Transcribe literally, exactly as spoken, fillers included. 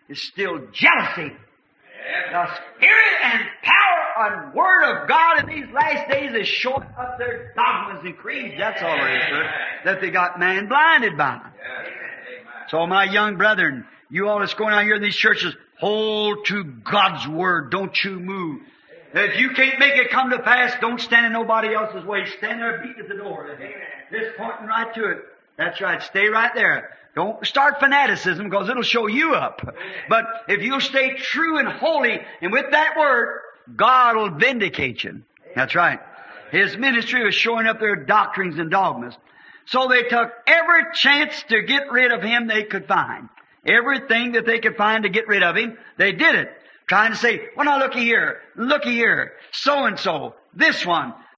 is still jealousy. The Spirit and power and Word of God in these last days is showing up their dogmas and creeds. That's all there is to it. That they got man blinded by. So my young brethren, you all that's going out here in these churches, hold to God's Word. Don't you move. If you can't make it come to pass, don't stand in nobody else's way. Stand there beating at the door. Just pointing right to it. That's right. Stay right there. Don't start fanaticism because it'll show you up. But if you'll stay true and holy and with that Word, God will vindicate you. That's right. His ministry was showing up their doctrines and dogmas. So they took every chance to get rid of Him they could find. Everything that they could find to get rid of Him, they did it. Trying to say, well, now looky here, looky here, so-and-so, this one.